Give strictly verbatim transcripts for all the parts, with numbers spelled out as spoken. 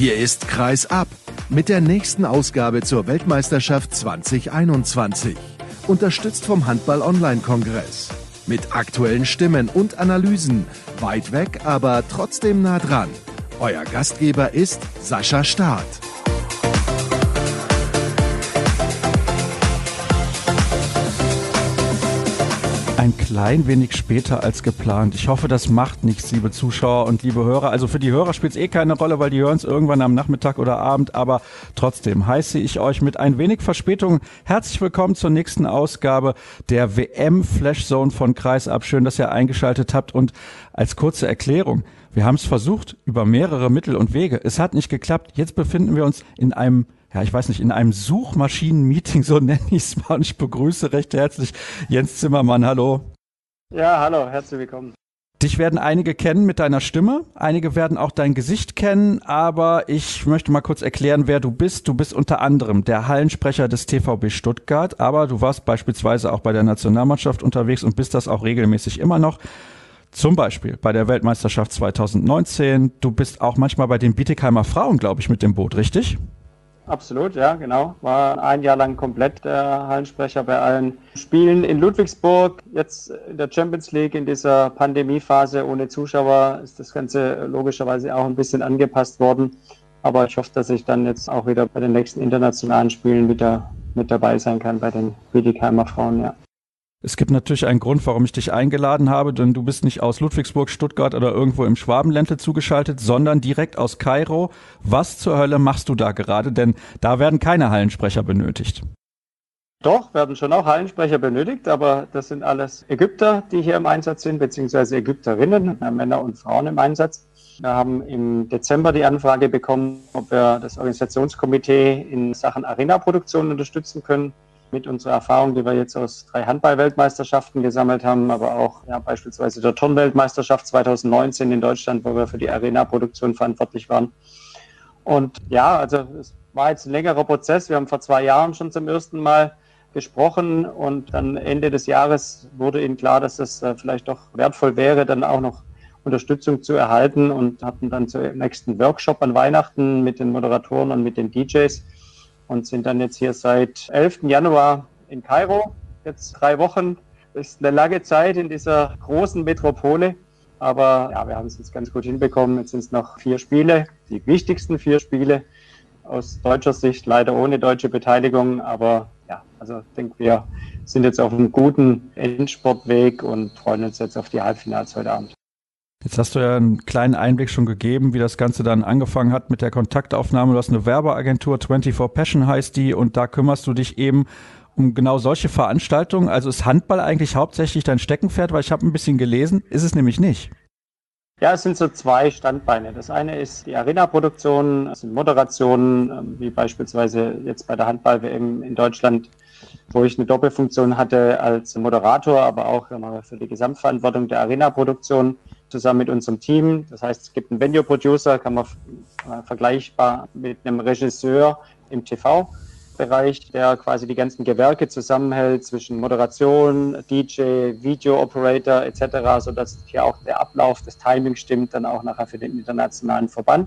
Hier ist Kreis ab mit der nächsten Ausgabe zur Weltmeisterschaft zwanzig einundzwanzig. Unterstützt vom Handball-Online-Kongress. Mit aktuellen Stimmen und Analysen. Weit weg, aber trotzdem nah dran. Euer Gastgeber ist Sascha Staat. Ein klein wenig später als geplant. Ich hoffe, das macht nichts, liebe Zuschauer und liebe Hörer. Also für die Hörer spielt es eh keine Rolle, weil die hören es irgendwann am Nachmittag oder Abend. Aber trotzdem heiße ich euch mit ein wenig Verspätung herzlich willkommen zur nächsten Ausgabe der W M Flash Zone von Kreis ab. Schön, dass ihr eingeschaltet habt. Und als kurze Erklärung, wir haben es versucht über mehrere Mittel und Wege. Es hat nicht geklappt. Jetzt befinden wir uns in einem Ja, ich weiß nicht, in einem Suchmaschinen-Meeting, so nenne ich es mal. Und ich begrüße recht herzlich Jens Zimmermann. Hallo. Ja, hallo, herzlich willkommen. Dich werden einige kennen mit deiner Stimme, einige werden auch dein Gesicht kennen, aber ich möchte mal kurz erklären, wer du bist. Du bist unter anderem der Hallensprecher des T V B Stuttgart, aber du warst beispielsweise auch bei der Nationalmannschaft unterwegs und bist das auch regelmäßig immer noch. Zum Beispiel bei der Weltmeisterschaft zwanzig neunzehn. Du bist auch manchmal bei den Bietigheimer Frauen, glaube ich, mit dem Boot, richtig? Absolut, ja, genau. War ein Jahr lang komplett der Hallensprecher bei allen Spielen in Ludwigsburg. Jetzt in der Champions League in dieser Pandemiephase ohne Zuschauer ist das Ganze logischerweise auch ein bisschen angepasst worden. Aber ich hoffe, dass ich dann jetzt auch wieder bei den nächsten internationalen Spielen wieder mit dabei sein kann bei den Bietigheimer Frauen, ja. Es gibt natürlich einen Grund, warum ich dich eingeladen habe, denn du bist nicht aus Ludwigsburg, Stuttgart oder irgendwo im Schwabenländle zugeschaltet, sondern direkt aus Kairo. Was zur Hölle machst du da gerade? Denn da werden keine Hallensprecher benötigt. Doch, werden schon auch Hallensprecher benötigt, aber das sind alles Ägypter, die hier im Einsatz sind, beziehungsweise Ägypterinnen, Männer und Frauen im Einsatz. Wir haben im Dezember die Anfrage bekommen, ob wir das Organisationskomitee in Sachen Arena-Produktion unterstützen können. Mit unserer Erfahrung, die wir jetzt aus drei Handball-Weltmeisterschaften gesammelt haben, aber auch ja, beispielsweise der Turn-Weltmeisterschaft zwanzig neunzehn in Deutschland, wo wir für die Arena-Produktion verantwortlich waren. Und ja, also es war jetzt ein längerer Prozess. Wir haben vor zwei Jahren schon zum ersten Mal gesprochen und dann Ende des Jahres wurde ihnen klar, dass es äh, vielleicht doch wertvoll wäre, dann auch noch Unterstützung zu erhalten und hatten dann zum nächsten Workshop an Weihnachten mit den Moderatoren und mit den D Js. Und sind dann jetzt hier seit elften Januar in Kairo. Jetzt drei Wochen. Das ist eine lange Zeit in dieser großen Metropole. Aber ja, wir haben es jetzt ganz gut hinbekommen. Jetzt sind es noch vier Spiele, die wichtigsten vier Spiele. Aus deutscher Sicht leider ohne deutsche Beteiligung. Aber ja, also ich denke, wir sind jetzt auf einem guten Endsportweg und freuen uns jetzt auf die Halbfinals heute Abend. Jetzt hast du ja einen kleinen Einblick schon gegeben, wie das Ganze dann angefangen hat mit der Kontaktaufnahme. Du hast eine Werbeagentur, vierundzwanzig Passion heißt die, und da kümmerst du dich eben um genau solche Veranstaltungen. Also ist Handball eigentlich hauptsächlich dein Steckenpferd? Weil ich habe ein bisschen gelesen, ist es nämlich nicht. Ja, es sind so zwei Standbeine. Das eine ist die Arena-Produktion, das sind Moderationen, wie beispielsweise jetzt bei der Handball-W M in Deutschland, wo ich eine Doppelfunktion hatte als Moderator, aber auch für die Gesamtverantwortung der Arena-Produktion zusammen mit unserem Team. Das heißt, es gibt einen Venue-Producer, kann man vergleichbar mit einem Regisseur im T V-Bereich, der quasi die ganzen Gewerke zusammenhält zwischen Moderation, D J, Video-Operator et cetera, sodass hier auch der Ablauf, das Timing stimmt, dann auch nachher für den internationalen Verband.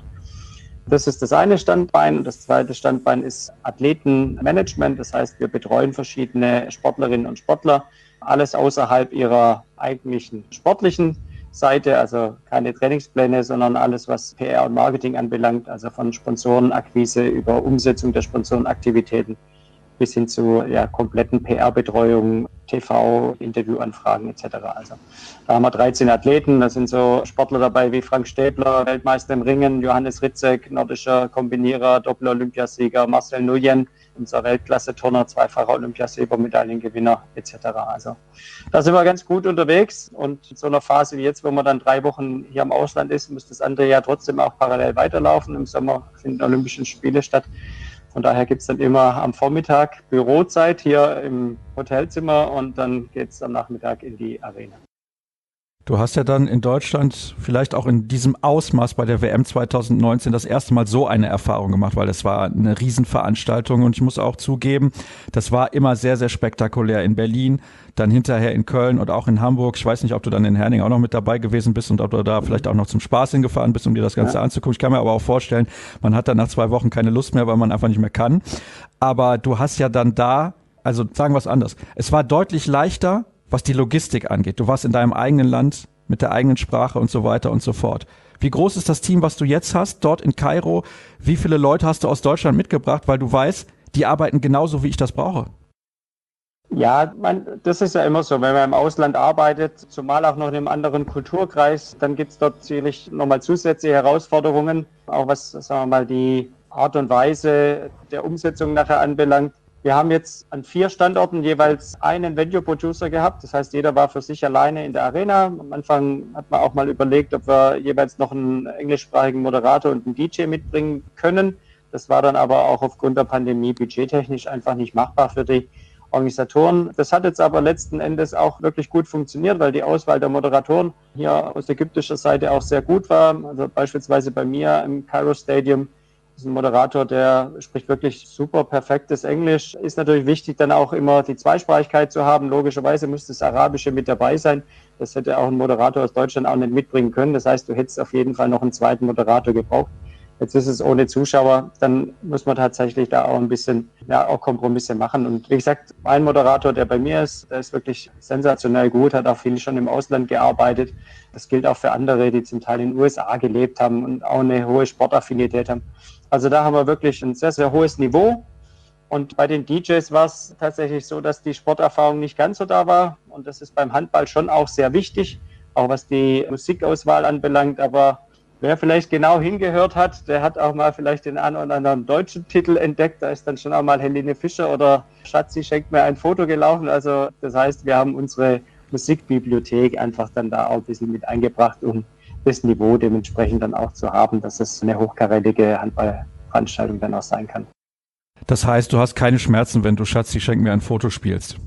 Das ist das eine Standbein. Das zweite Standbein ist Athletenmanagement. Das heißt, wir betreuen verschiedene Sportlerinnen und Sportler, alles außerhalb ihrer eigentlichen sportlichen Seite, also keine Trainingspläne, sondern alles, was P R und Marketing anbelangt, also von Sponsorenakquise über Umsetzung der Sponsorenaktivitäten bis hin zu ja, kompletten P R-Betreuung, T V, Interviewanfragen et cetera. Also da haben wir dreizehn Athleten, da sind so Sportler dabei wie Frank Stäbler, Weltmeister im Ringen, Johannes Ritzek, nordischer Kombinierer, Doppel-Olympiasieger, Marcel Nuyen, unser Weltklasse-Turner, zweifacher Olympiasilbermedaillengewinner et cetera. Also da sind wir ganz gut unterwegs und in so einer Phase wie jetzt, wo man dann drei Wochen hier im Ausland ist, muss das andere ja trotzdem auch parallel weiterlaufen. Im Sommer finden Olympische Spiele statt. Von daher gibt es dann immer am Vormittag Bürozeit hier im Hotelzimmer und dann geht es am Nachmittag in die Arena. Du hast ja dann in Deutschland vielleicht auch in diesem Ausmaß bei der W M zwanzig neunzehn das erste Mal so eine Erfahrung gemacht, weil das war eine Riesenveranstaltung und ich muss auch zugeben, das war immer sehr, sehr spektakulär in Berlin, dann hinterher in Köln und auch in Hamburg. Ich weiß nicht, ob du dann in Herning auch noch mit dabei gewesen bist und ob du da vielleicht auch noch zum Spaß hingefahren bist, um dir das Ganze ja. anzugucken. Ich kann mir aber auch vorstellen, man hat dann nach zwei Wochen keine Lust mehr, weil man einfach nicht mehr kann. Aber du hast ja dann da, also sagen wir es anders, es war deutlich leichter, was die Logistik angeht. Du warst in deinem eigenen Land mit der eigenen Sprache und so weiter und so fort. Wie groß ist das Team, was du jetzt hast, dort in Kairo? Wie viele Leute hast du aus Deutschland mitgebracht, weil du weißt, die arbeiten genauso, wie ich das brauche? Ja, man, das ist ja immer so, wenn man im Ausland arbeitet, zumal auch noch in einem anderen Kulturkreis, dann gibt es dort sicherlich nochmal zusätzliche Herausforderungen, auch was, sagen wir mal, die Art und Weise der Umsetzung nachher anbelangt. Wir haben jetzt an vier Standorten jeweils einen Venue-Producer gehabt. Das heißt, jeder war für sich alleine in der Arena. Am Anfang hat man auch mal überlegt, ob wir jeweils noch einen englischsprachigen Moderator und einen D J mitbringen können. Das war dann aber auch aufgrund der Pandemie budgettechnisch einfach nicht machbar für die Organisatoren. Das hat jetzt aber letzten Endes auch wirklich gut funktioniert, weil die Auswahl der Moderatoren hier aus ägyptischer Seite auch sehr gut war. Also beispielsweise bei mir im Cairo Stadium ist ein Moderator, der spricht wirklich super perfektes Englisch. Ist natürlich wichtig, dann auch immer die Zweisprachigkeit zu haben. Logischerweise muss das Arabische mit dabei sein. Das hätte auch ein Moderator aus Deutschland auch nicht mitbringen können. Das heißt, du hättest auf jeden Fall noch einen zweiten Moderator gebraucht. Jetzt ist es ohne Zuschauer, dann muss man tatsächlich da auch ein bisschen, ja, auch Kompromisse machen. Und wie gesagt, mein Moderator, der bei mir ist, der ist wirklich sensationell gut, hat auch viel schon im Ausland gearbeitet. Das gilt auch für andere, die zum Teil in den U S A gelebt haben und auch eine hohe Sportaffinität haben. Also da haben wir wirklich ein sehr, sehr hohes Niveau. Und bei den D Js war es tatsächlich so, dass die Sporterfahrung nicht ganz so da war. Und das ist beim Handball schon auch sehr wichtig, auch was die Musikauswahl anbelangt. Aber wer vielleicht genau hingehört hat, der hat auch mal vielleicht den einen oder anderen deutschen Titel entdeckt. Da ist dann schon auch mal Helene Fischer oder Schatzi schenkt mir ein Foto gelaufen. Also das heißt, wir haben unsere Musikbibliothek einfach dann da auch ein bisschen mit eingebracht, um das Niveau dementsprechend dann auch zu haben, dass es eine hochkarätige Handballveranstaltung dann auch sein kann. Das heißt, du hast keine Schmerzen, wenn du Schatzi schenk mir ein Foto spielst?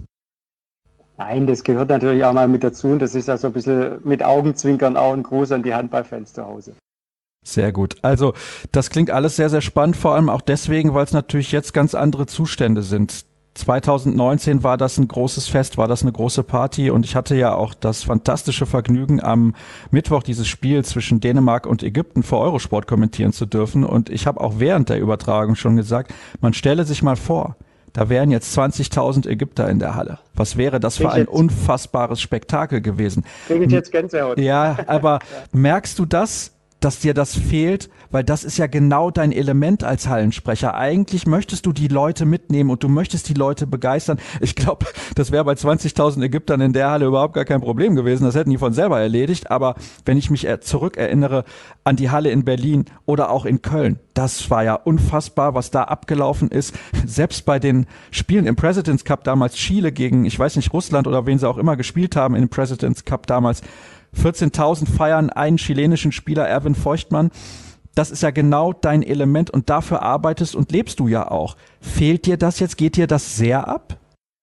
Nein, das gehört natürlich auch mal mit dazu und das ist ja so ein bisschen mit Augenzwinkern auch ein Gruß an die Handballfans zu Hause. Sehr gut. Also das klingt alles sehr, sehr spannend, vor allem auch deswegen, weil es natürlich jetzt ganz andere Zustände sind. zwanzig neunzehn war das ein großes Fest, war das eine große Party und ich hatte ja auch das fantastische Vergnügen, am Mittwoch dieses Spiel zwischen Dänemark und Ägypten für Eurosport kommentieren zu dürfen und ich habe auch während der Übertragung schon gesagt, man stelle sich mal vor, da wären jetzt zwanzigtausend Ägypter in der Halle. Was wäre das für ein unfassbares Spektakel gewesen? Kriege ich jetzt Gänsehaut. Ja, aber merkst du das, dass dir das fehlt? Weil das ist ja genau dein Element als Hallensprecher. Eigentlich möchtest du die Leute mitnehmen und du möchtest die Leute begeistern. Ich glaube, das wäre bei zwanzigtausend Ägyptern in der Halle überhaupt gar kein Problem gewesen. Das hätten die von selber erledigt. Aber wenn ich mich zurückerinnere an die Halle in Berlin oder auch in Köln, das war ja unfassbar, was da abgelaufen ist. Selbst bei den Spielen im President's Cup damals, Chile gegen, ich weiß nicht, Russland oder wen sie auch immer gespielt haben im President's Cup damals, vierzehntausend feiern einen chilenischen Spieler, Erwin Feuchtmann. Das ist ja genau dein Element und dafür arbeitest und lebst du ja auch. Fehlt dir das jetzt? Geht dir das sehr ab?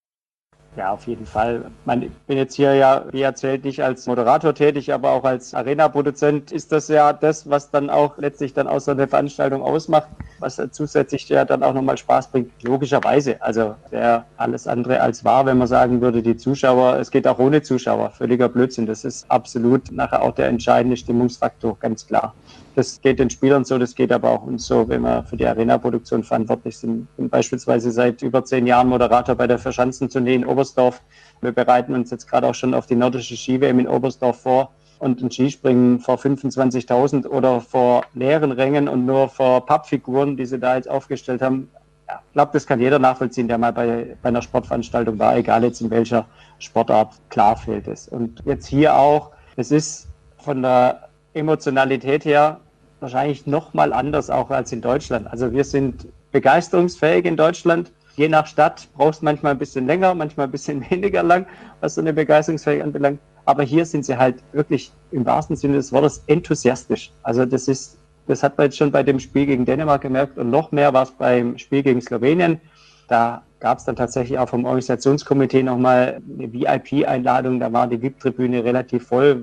Ja, auf jeden Fall. Ich meine, ich bin jetzt hier ja, wie erzählt, nicht als Moderator tätig, aber auch als Arena-Produzent ist das ja das, was dann auch letztlich dann auch so eine Veranstaltung ausmacht, was zusätzlich ja dann auch nochmal Spaß bringt. Logischerweise. Also wäre alles andere als wahr, wenn man sagen würde, die Zuschauer, es geht auch ohne Zuschauer. Völliger Blödsinn. Das ist absolut nachher auch der entscheidende Stimmungsfaktor, ganz klar. Das geht den Spielern so, das geht aber auch uns so, wenn wir für die Arena-Produktion verantwortlich sind. Ich bin beispielsweise seit über zehn Jahren Moderator bei der Verschanzentournee in Oberstdorf. Wir bereiten uns jetzt gerade auch schon auf die nordische Ski-W M in Oberstdorf vor. Und ein Skispringen vor fünfundzwanzigtausend oder vor leeren Rängen und nur vor Pappfiguren, die sie da jetzt aufgestellt haben. Ja, ich glaube, das kann jeder nachvollziehen, der mal bei, bei einer Sportveranstaltung war, egal jetzt in welcher Sportart, klar fehlt es. Und jetzt hier auch, es ist von der Emotionalität her wahrscheinlich noch mal anders auch als in Deutschland. Also wir sind begeisterungsfähig in Deutschland. Je nach Stadt brauchst du manchmal ein bisschen länger, manchmal ein bisschen weniger lang, was so eine Begeisterungsfähigkeit anbelangt. Aber hier sind sie halt wirklich im wahrsten Sinne des Wortes enthusiastisch. Also das ist, das hat man jetzt schon bei dem Spiel gegen Dänemark gemerkt und noch mehr war es beim Spiel gegen Slowenien. Da gab es dann tatsächlich auch vom Organisationskomitee nochmal eine V I P-Einladung. Da war die V I P-Tribüne relativ voll.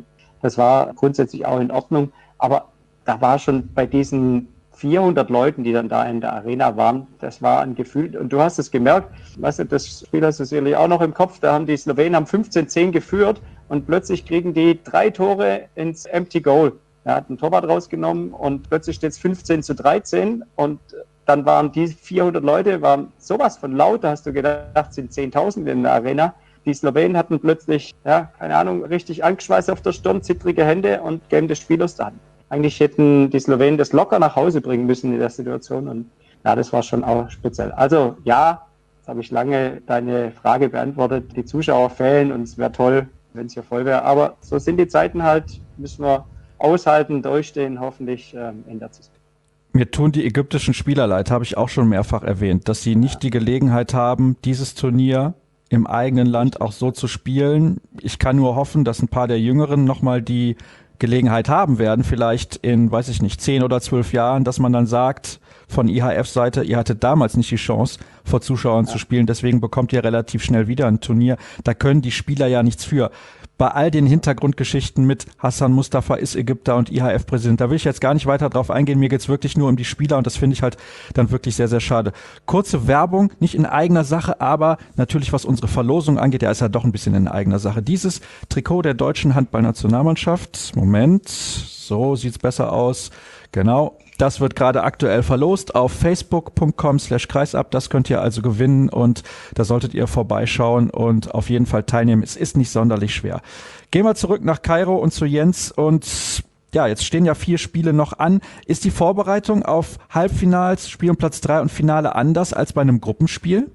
Das war grundsätzlich auch in Ordnung. Aber da war schon bei diesen vierhundert Leuten, die dann da in der Arena waren, das war ein Gefühl, und du hast es gemerkt, weißt du, das Spiel hast du sicherlich auch noch im Kopf, da haben die Slowenen haben fünfzehn zehn geführt und plötzlich kriegen die drei Tore ins Empty Goal. Er hat einen Torwart rausgenommen und plötzlich steht es fünfzehn zu dreizehn und dann waren die vierhundert Leute, waren sowas von laut, da hast du gedacht, es sind zehntausend in der Arena. Die Slowenen hatten plötzlich, ja, keine Ahnung, richtig Angstschweiß auf der Stirn, zittrige Hände und geben das Spiel aus der Hand. Eigentlich hätten die Slowenen das locker nach Hause bringen müssen in der Situation und ja, das war schon auch speziell. Also ja, jetzt habe ich lange deine Frage beantwortet. Die Zuschauer fehlen und es wäre toll, wenn es hier voll wäre. Aber so sind die Zeiten halt, müssen wir aushalten, durchstehen, hoffentlich ähm, ändert sich. Mir tun die ägyptischen Spieler leid, habe ich auch schon mehrfach erwähnt, dass sie nicht die Gelegenheit haben, dieses Turnier im eigenen Land auch so zu spielen. Ich kann nur hoffen, dass ein paar der Jüngeren nochmal die Gelegenheit haben werden, vielleicht in, weiß ich nicht, zehn oder zwölf Jahren, dass man dann sagt, von I H F-Seite, ihr hattet damals nicht die Chance, vor Zuschauern ja. zu spielen, deswegen bekommt ihr relativ schnell wieder ein Turnier. Da können die Spieler ja nichts für. Bei all den Hintergrundgeschichten mit Hassan Mustafa ist Ägypter und I H F-Präsident, da will ich jetzt gar nicht weiter drauf eingehen. Mir geht's wirklich nur um die Spieler und das finde ich halt dann wirklich sehr, sehr schade. Kurze Werbung, nicht in eigener Sache, aber natürlich, was unsere Verlosung angeht, ja, ist ja doch ein bisschen in eigener Sache. Dieses Trikot der deutschen Handballnationalmannschaft, Moment, so sieht's besser aus, genau. Das wird gerade aktuell verlost auf facebook punkt com slash kreisab. Das könnt ihr also gewinnen und da solltet ihr vorbeischauen und auf jeden Fall teilnehmen. Es ist nicht sonderlich schwer. Gehen wir zurück nach Kairo und zu Jens und ja, jetzt stehen ja vier Spiele noch an. Ist die Vorbereitung auf Halbfinals, Spiel um Platz drei und Finale anders als bei einem Gruppenspiel?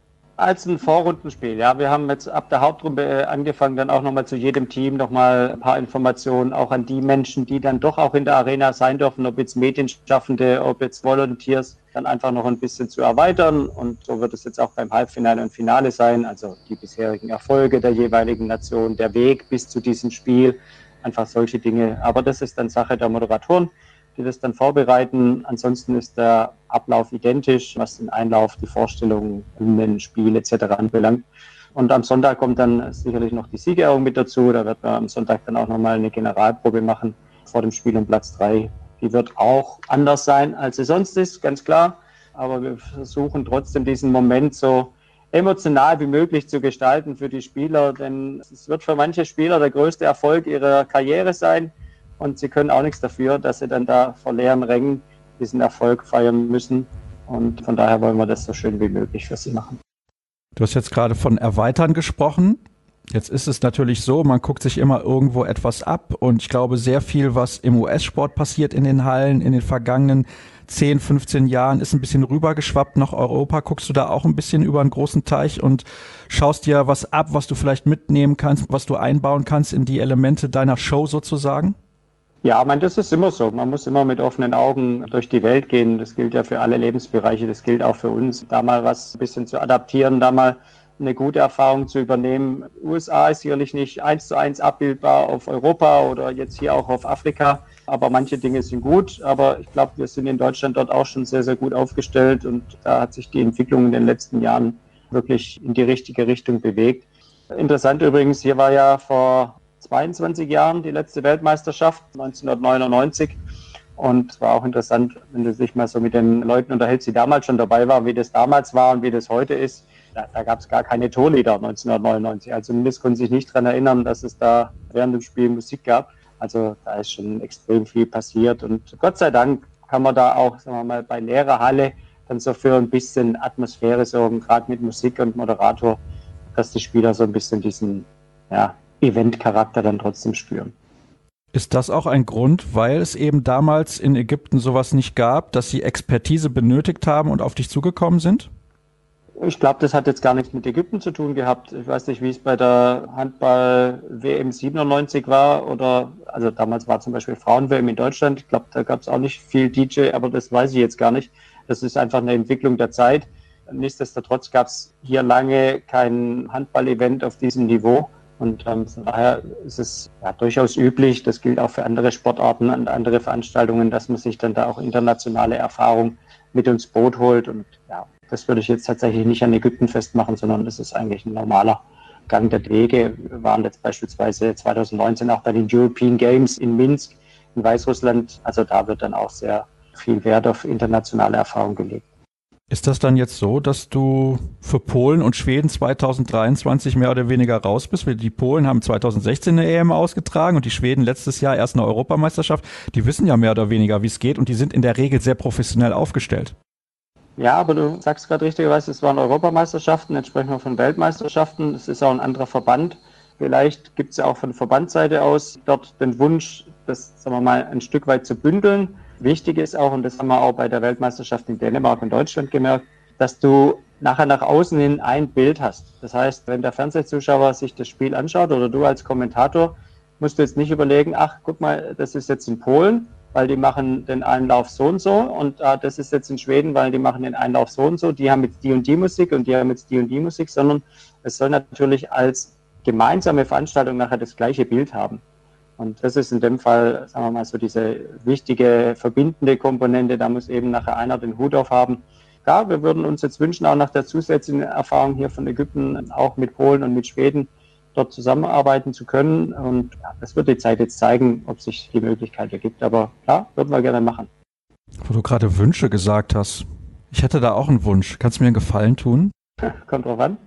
Als ein Vorrundenspiel, ja. Wir haben jetzt ab der Hauptrunde angefangen, dann auch nochmal zu jedem Team nochmal ein paar Informationen, auch an die Menschen, die dann doch auch in der Arena sein dürfen, ob jetzt Medienschaffende, ob jetzt Volunteers, dann einfach noch ein bisschen zu erweitern. Und so wird es jetzt auch beim Halbfinale und Finale sein, also die bisherigen Erfolge der jeweiligen Nation, der Weg bis zu diesem Spiel, einfach solche Dinge. Aber das ist dann Sache der Moderatoren, die das dann vorbereiten. Ansonsten ist der Ablauf identisch, was den Einlauf, die Vorstellungen, Hymnen, Spiel et cetera anbelangt. Und am Sonntag kommt dann sicherlich noch die Siegerehrung mit dazu. Da wird man am Sonntag dann auch nochmal eine Generalprobe machen vor dem Spiel um Platz drei. Die wird auch anders sein, als sie sonst ist, ganz klar. Aber wir versuchen trotzdem diesen Moment so emotional wie möglich zu gestalten für die Spieler. Denn es wird für manche Spieler der größte Erfolg ihrer Karriere sein. Und sie können auch nichts dafür, dass sie dann da vor leeren Rängen diesen Erfolg feiern müssen. Und von daher wollen wir das so schön wie möglich für sie machen. Du hast jetzt gerade von Erweitern gesprochen. Jetzt ist es natürlich so, man guckt sich immer irgendwo etwas ab. Und ich glaube, sehr viel, was im U S-Sport passiert in den Hallen in den vergangenen zehn, fünfzehn Jahren, ist ein bisschen rübergeschwappt nach Europa. Guckst du da auch ein bisschen über einen großen Teich und schaust dir was ab, was du vielleicht mitnehmen kannst, was du einbauen kannst in die Elemente deiner Show sozusagen? Ja, ich meine, das ist immer so. Man muss immer mit offenen Augen durch die Welt gehen. Das gilt ja für alle Lebensbereiche. Das gilt auch für uns. Da mal was ein bisschen zu adaptieren, da mal eine gute Erfahrung zu übernehmen. U S A ist sicherlich nicht eins zu eins abbildbar auf Europa oder jetzt hier auch auf Afrika. Aber manche Dinge sind gut. Aber ich glaube, wir sind in Deutschland dort auch schon sehr, sehr gut aufgestellt. Und da hat sich die Entwicklung in den letzten Jahren wirklich in die richtige Richtung bewegt. Interessant übrigens, hier war ja vor zweiundzwanzig Jahren die letzte Weltmeisterschaft, neunzehnhundertneunundneunzig. Und es war auch interessant, wenn du dich mal so mit den Leuten unterhältst, die damals schon dabei waren, wie das damals war und wie das heute ist. Da, da gab es gar keine Torlieder neunzehnhundertneunundneunzig. Also zumindest konnten sich nicht daran erinnern, dass es da während dem Spiel Musik gab. Also da ist schon extrem viel passiert. Und Gott sei Dank kann man da auch, sagen wir mal, bei leerer Halle dann so für ein bisschen Atmosphäre sorgen, gerade mit Musik und Moderator, dass die Spieler so ein bisschen diesen, ja, Event-Charakter dann trotzdem spüren. Ist das auch ein Grund, weil es eben damals in Ägypten sowas nicht gab, dass sie Expertise benötigt haben und auf dich zugekommen sind? Ich glaube, das hat jetzt gar nichts mit Ägypten zu tun gehabt. Ich weiß nicht, wie es bei der Handball-W M siebenundneunzig war oder, also damals war zum Beispiel Frauen-W M in Deutschland. Ich glaube, da gab es auch nicht viel D J, aber das weiß ich jetzt gar nicht. Das ist einfach eine Entwicklung der Zeit. Nichtsdestotrotz gab es hier lange kein Handball-Event auf diesem Niveau. Und ähm, von daher ist es ja durchaus üblich, das gilt auch für andere Sportarten und andere Veranstaltungen, dass man sich dann da auch internationale Erfahrung mit ins Boot holt. Und ja, das würde ich jetzt tatsächlich nicht an Ägypten festmachen, sondern das ist eigentlich ein normaler Gang der Wege. Wir waren jetzt beispielsweise zwanzig neunzehn auch bei den European Games in Minsk in Weißrussland. Also da wird dann auch sehr viel Wert auf internationale Erfahrung gelegt. Ist das dann jetzt so, dass du für Polen und Schweden zwanzig dreiundzwanzig mehr oder weniger raus bist? Die Polen haben zwanzig sechzehn eine E M ausgetragen und die Schweden letztes Jahr erst eine Europameisterschaft. Die wissen ja mehr oder weniger, wie es geht, und die sind in der Regel sehr professionell aufgestellt. Ja, aber du sagst gerade richtigerweise, es waren Europameisterschaften, jetzt sprechen wir von Weltmeisterschaften. Es ist auch ein anderer Verband. Vielleicht gibt es ja auch von Verbandsseite aus dort den Wunsch, das, sagen wir mal, ein Stück weit zu bündeln. Wichtig ist auch, und das haben wir auch bei der Weltmeisterschaft in Dänemark und Deutschland gemerkt, dass du nachher nach außen hin ein Bild hast. Das heißt, wenn der Fernsehzuschauer sich das Spiel anschaut oder du als Kommentator, musst du jetzt nicht überlegen, ach, guck mal, das ist jetzt in Polen, weil die machen den Einlauf so und so, und ah, das ist jetzt in Schweden, weil die machen den Einlauf so und so, die haben jetzt die und die Musik und die haben jetzt die und die Musik, sondern es soll natürlich als gemeinsame Veranstaltung nachher das gleiche Bild haben. Und das ist in dem Fall, sagen wir mal, so diese wichtige verbindende Komponente. Da muss eben nachher einer den Hut auf haben. Ja, wir würden uns jetzt wünschen, auch nach der zusätzlichen Erfahrung hier von Ägypten, auch mit Polen und mit Schweden, dort zusammenarbeiten zu können. Und ja, das wird die Zeit jetzt zeigen, ob sich die Möglichkeit ergibt. Aber klar, würden wir gerne machen. Wo du gerade Wünsche gesagt hast, ich hätte da auch einen Wunsch. Kannst du mir einen Gefallen tun? Kommt drauf an.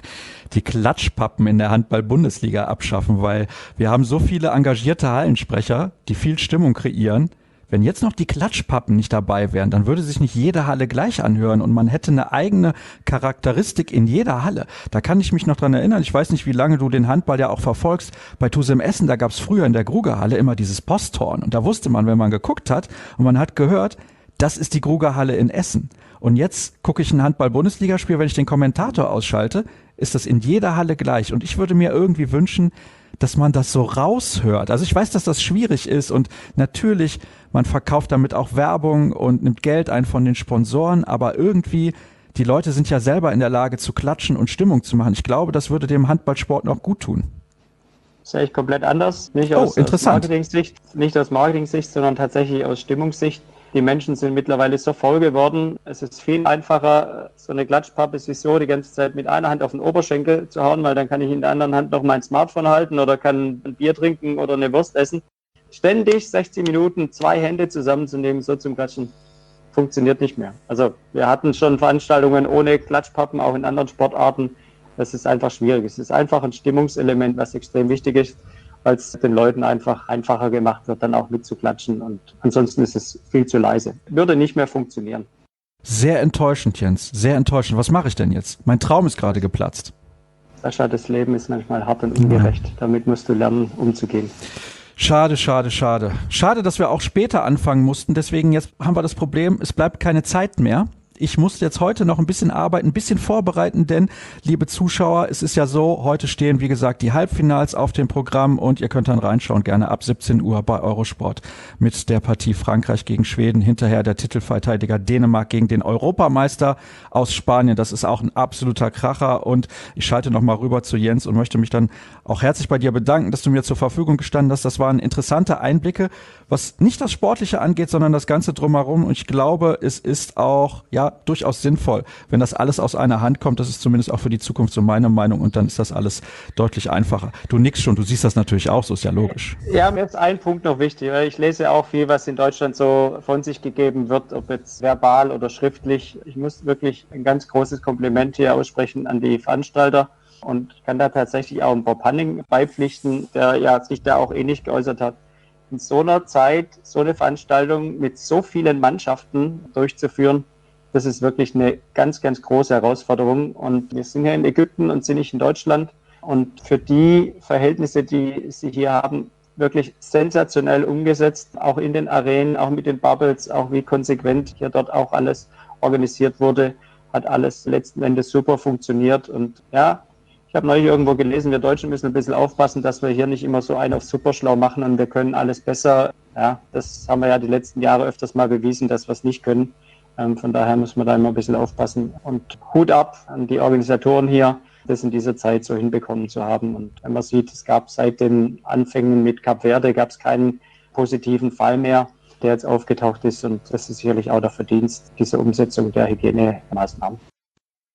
Die Klatschpappen in der Handball-Bundesliga abschaffen, weil wir haben so viele engagierte Hallensprecher, die viel Stimmung kreieren. Wenn jetzt noch die Klatschpappen nicht dabei wären, dann würde sich nicht jede Halle gleich anhören und man hätte eine eigene Charakteristik in jeder Halle. Da kann ich mich noch dran erinnern, ich weiß nicht, wie lange du den Handball ja auch verfolgst. Bei Tusem Essen, da gab es früher in der Grugerhalle immer dieses Posthorn, und da wusste man, wenn man geguckt hat und man hat gehört, das ist die Grugerhalle in Essen. Und jetzt gucke ich ein Handball-Bundesligaspiel, wenn ich den Kommentator ausschalte, ist das in jeder Halle gleich. Und ich würde mir irgendwie wünschen, dass man das so raushört. Also ich weiß, dass das schwierig ist, und natürlich, man verkauft damit auch Werbung und nimmt Geld ein von den Sponsoren, aber irgendwie, die Leute sind ja selber in der Lage zu klatschen und Stimmung zu machen. Ich glaube, das würde dem Handballsport noch gut tun. Das sehe ich komplett anders. Nicht aus, oh, aus Marketing-Sicht, nicht aus Marketing-Sicht, sondern tatsächlich aus Stimmungssicht. Die Menschen sind mittlerweile so voll geworden. Es ist viel einfacher, so eine Klatschpappe so die ganze Zeit mit einer Hand auf den Oberschenkel zu hauen, weil dann kann ich in der anderen Hand noch mein Smartphone halten oder kann ein Bier trinken oder eine Wurst essen. Ständig sechzig Minuten zwei Hände zusammenzunehmen, so zum Klatschen, funktioniert nicht mehr. Also wir hatten schon Veranstaltungen ohne Klatschpappen, auch in anderen Sportarten. Das ist einfach schwierig. Es ist einfach ein Stimmungselement, was extrem wichtig ist, weil es den Leuten einfach einfacher gemacht wird, dann auch mitzuklatschen. Und ansonsten ist es viel zu leise. Würde nicht mehr funktionieren. Sehr enttäuschend, Jens. Sehr enttäuschend. Was mache ich denn jetzt? Mein Traum ist gerade geplatzt. Sascha, das Leben ist manchmal hart und ungerecht. Ja. Damit musst du lernen, umzugehen. Schade, schade, schade. Schade, dass wir auch später anfangen mussten. Deswegen jetzt haben wir das Problem, es bleibt keine Zeit mehr. Ich muss jetzt heute noch ein bisschen arbeiten, ein bisschen vorbereiten, denn, liebe Zuschauer, es ist ja so, heute stehen, wie gesagt, die Halbfinals auf dem Programm, und ihr könnt dann reinschauen, gerne ab siebzehn Uhr bei Eurosport mit der Partie Frankreich gegen Schweden, hinterher der Titelverteidiger Dänemark gegen den Europameister aus Spanien. Das ist auch ein absoluter Kracher, und ich schalte noch mal rüber zu Jens und möchte mich dann auch herzlich bei dir bedanken, dass du mir zur Verfügung gestanden hast. Das waren interessante Einblicke, was nicht das Sportliche angeht, sondern das Ganze drumherum, und ich glaube, es ist auch, ja, durchaus sinnvoll, wenn das alles aus einer Hand kommt. Das ist zumindest auch für die Zukunft so meine Meinung, und dann ist das alles deutlich einfacher. Du nickst schon, du siehst das natürlich auch, so ist ja logisch. Ja, mir ist ein Punkt noch wichtig, weil ich lese auch viel, was in Deutschland so von sich gegeben wird, ob jetzt verbal oder schriftlich. Ich muss wirklich ein ganz großes Kompliment hier aussprechen an die Veranstalter und kann da tatsächlich auch Bob Hanning beipflichten, der ja sich da auch ähnlich geäußert hat. In so einer Zeit so eine Veranstaltung mit so vielen Mannschaften durchzuführen, das ist wirklich eine ganz, ganz große Herausforderung. Und wir sind hier in Ägypten und sind nicht in Deutschland. Und für die Verhältnisse, die sie hier haben, wirklich sensationell umgesetzt. Auch in den Arenen, auch mit den Bubbles, auch wie konsequent hier dort auch alles organisiert wurde, hat alles letzten Endes super funktioniert. Und ja, ich habe neulich irgendwo gelesen, wir Deutschen müssen ein bisschen aufpassen, dass wir hier nicht immer so einen auf Superschlau machen und wir können alles besser. Ja, das haben wir ja die letzten Jahre öfters mal bewiesen, dass wir es nicht können. Von daher muss man da immer ein bisschen aufpassen. Und Hut ab an die Organisatoren hier, das in dieser Zeit so hinbekommen zu haben. Und wenn man sieht, es gab seit den Anfängen mit Kap Verde gab es keinen positiven Fall mehr, der jetzt aufgetaucht ist. Und das ist sicherlich auch der Verdienst dieser Umsetzung der Hygienemaßnahmen.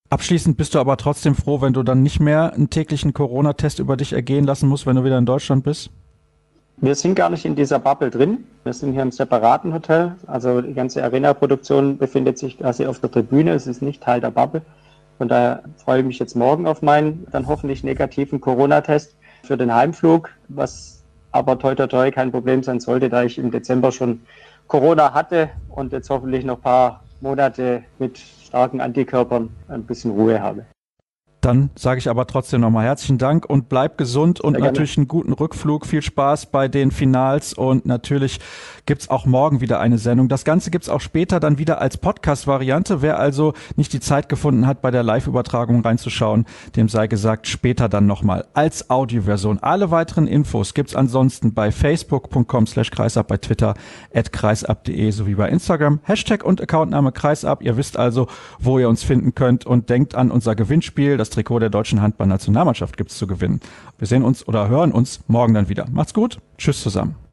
Abschließend bist du aber trotzdem froh, wenn du dann nicht mehr einen täglichen Corona-Test über dich ergehen lassen musst, wenn du wieder in Deutschland bist? Wir sind gar nicht in dieser Bubble drin. Wir sind hier im separaten Hotel. Also die ganze Arena-Produktion befindet sich quasi auf der Tribüne. Es ist nicht Teil der Bubble. Von daher freue ich mich jetzt morgen auf meinen dann hoffentlich negativen Corona-Test für den Heimflug, was aber toi toi toi kein Problem sein sollte, da ich im Dezember schon Corona hatte und jetzt hoffentlich noch ein paar Monate mit starken Antikörpern ein bisschen Ruhe habe. Dann sage ich aber trotzdem nochmal herzlichen Dank und bleib gesund und natürlich einen guten Rückflug. Viel Spaß bei den Finals und natürlich gibt's auch morgen wieder eine Sendung. Das Ganze gibt's auch später dann wieder als Podcast-Variante. Wer also nicht die Zeit gefunden hat, bei der Live-Übertragung reinzuschauen, dem sei gesagt, später dann nochmal als Audioversion. Alle weiteren Infos gibt's ansonsten bei facebook punkt com slash kreisab, bei Twitter at kreisab punkt de sowie bei Instagram. Hashtag und Accountname kreisab. Ihr wisst also, wo ihr uns finden könnt und denkt an unser Gewinnspiel. Das Trikot der deutschen Handball-Nationalmannschaft gibt's zu gewinnen. Wir sehen uns oder hören uns morgen dann wieder. Macht's gut. Tschüss zusammen.